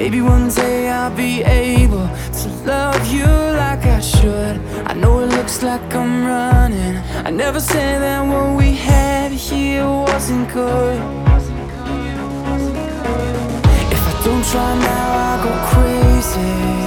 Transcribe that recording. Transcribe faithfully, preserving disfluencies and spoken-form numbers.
maybe one day I'll be able to love you like I should. I know it looks like I'm running. I never said that what we had here wasn't good. If I don't try now, I'll go crazy.